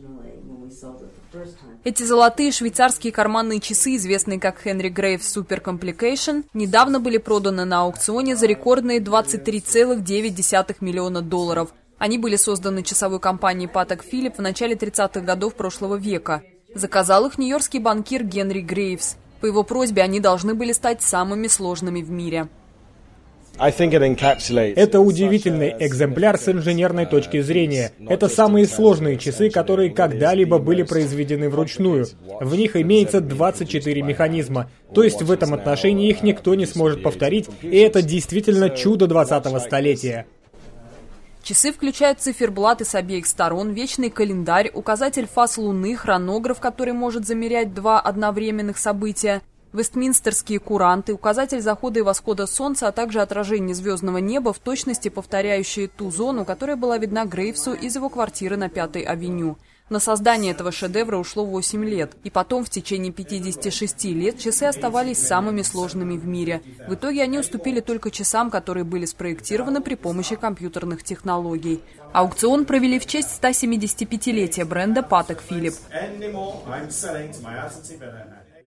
Эти золотые швейцарские карманные часы, известные как Henry Graves Super Complication, недавно были проданы на аукционе за рекордные $23,9 миллиона. Они были созданы часовой компанией Patek Philippe в начале 30-х годов прошлого века. Заказал их нью-йоркский банкир Генри Грейвс. По его просьбе они должны были стать самыми сложными в мире. Это удивительный экземпляр с инженерной точки зрения. Это самые сложные часы, которые когда-либо были произведены вручную. В них имеется 24 механизма. То есть в этом отношении их никто не сможет повторить, и это действительно чудо 20-го столетия. Часы включают циферблаты с обеих сторон, вечный календарь, указатель фаз Луны, хронограф, который может замерять два одновременных события, вестминстерские куранты, указатель захода и восхода Солнца, а также отражение звездного неба, в точности повторяющие ту зону, которая была видна Грейвсу из его квартиры на 5-й авеню. На создание этого шедевра ушло 8 лет, и потом в течение 56 лет часы оставались самыми сложными в мире. В итоге они уступили только часам, которые были спроектированы при помощи компьютерных технологий. Аукцион провели в честь 175-летия бренда Patek Philippe.